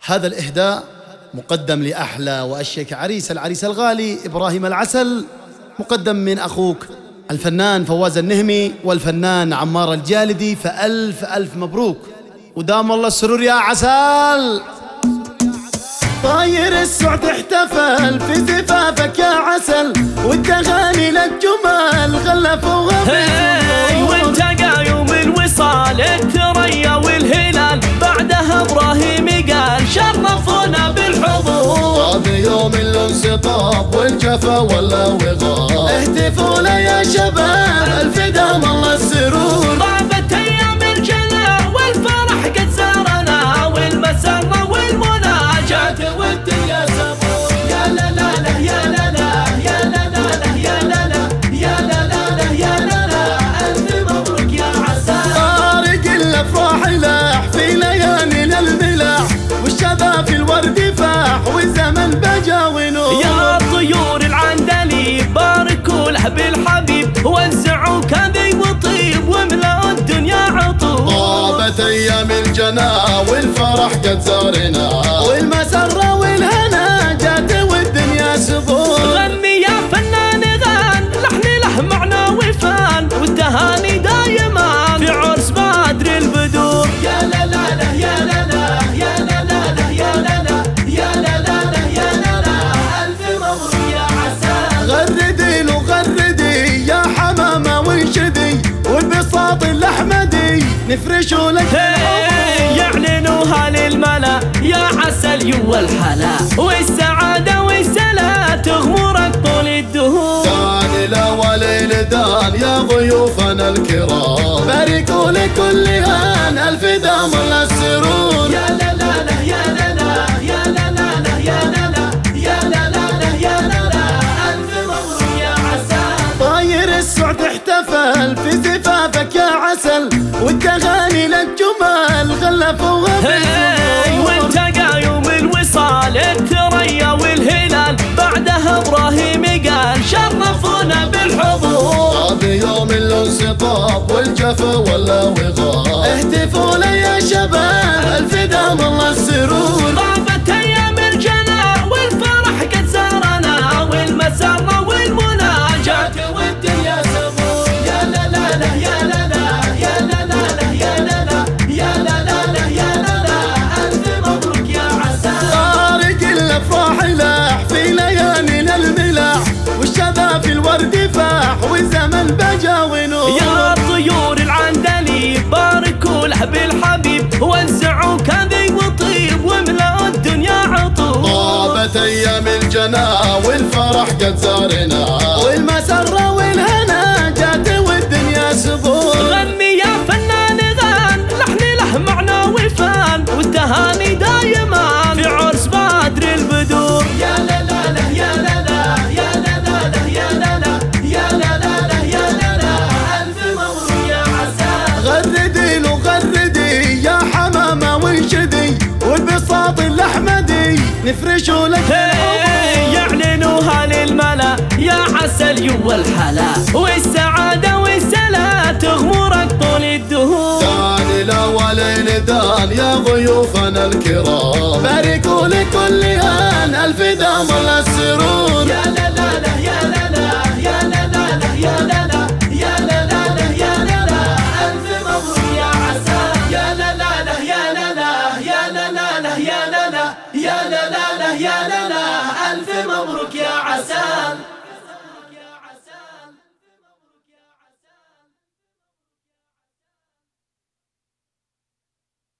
هذا الإهداء مقدم لأحلى وأشيك العريس الغالي إبراهيم العسل، مقدم من أخوك الفنان فواز النهمي والفنان عمار الجالدي. فألف ألف مبروك ودام الله السرور يا عسل. طاير السعد احتفل في زفافك يا عسل، والتغاني لك جمال غلفوها في وانت قايم الوصال الثريا والهلال، بعدها ابراهيم قال شرفونا بالحضور. بيوم الانسطاب والجفا ولا وغاب، اهتفوا له يا شباب الفدام الله السرور. طابت ايام الجنى والفرح قد زارنا، والمسرة والمناجاة والدنيا سمور. يا لا لا لا يا لا لا يا لا لا لا يا لا لا يا لا لا لا يا لا لا، الف مبروك يا عسل. طارق الافراح لاح في ليالي الملاح، والشباب في الورد فاح والزمن بجا ونور. يا طيور العندليب باركوا له بالحبيب، وزعوا كذي وطيب واملأوا الدنيا عطور. طابت ايام الجنا والفرح قد زارنا، والمسرة والهنا جات والدنيا سبور. غني يا فنان غان لحن له معنى وفان، والتهاني دايما في عرس بدر البدور. يا لا لا لا يا لا لا يا لا لا لا يا لا لا يا لا لا لا يا لا لا، الف مبروك يا عسل. غردي له غردي يا حمامة وانشدي، والبساط الأحمدي نفرشوا لك يعلنوها للملا يا عسل يو الحلا، والسعادة والسلا تغمرك طول الدهور. دان لا وليل دان يا ضيوفنا الكرام، باركوا لكل هان الفدام الله السرور. يا لا لا لا يا لا لا يا لا لا لا يا لا لا يا لا لا لا يا لا لا، الف مبروك يا عسل. طاير السعد احتفل في زفافك يا عسل، والتغاني لك جمال غلفوها في وانت قايم الوصال الثريا والهلال، بعدها ابراهيم قال شرفونا بالحضور. بيوم الانسطاب والجفا ولا وغاب، اهتفوا له يا شباب الفدام الله السرور. طابت ايام الجنى والفرح قد زارنا، والمسرة والمناجاة والدنيا سمور. يا لا لا لا يا لا لا يا لا لا لا يا لا لا يا لا لا لا يا لا لا، الف مبروك يا عسل. طارق الافراح لاح في ليالي الملاح، والشباب في الورد فاح والزمن بجا ونور. يا طيور العندليب باركوا له بالحبيب، وزعوا كذي وطيب واملأوا الدنيا عطور. طابت ايام الجنا والفرح قد زارنا، والمسرة والهنا جات والدنيا سبور. غني يا فنان غان لحن له معنى وفان، والتهاني دايما في عرس بدر البدور. يا لا لا لا يا لا لا يا لا لا لا يا لا لا يا لا لا لا يا لا لا، الف مبروك يا عسل. غردي له غردي يا حمامة وانشدي، والبساط الأحمدي نفرشوا لك يعلنوها للملا يا عسل يو الحلا، والسعادة والسلا تغمرك طول الدهور. دان لا وليل دان يا ضيوفنا الكرام، باركوا لكل هان الفدام الله السرور. يا لا لا لا يا لا لا يا لا لا لا يا لا لا يا لا لا لا يا لا لا، الف مبروك يا عسل. يا لا لا لا يا لا لا يا لا لا لا يا لا لا يا لا لا لا يا لا لا، الف مبروك يا عسل.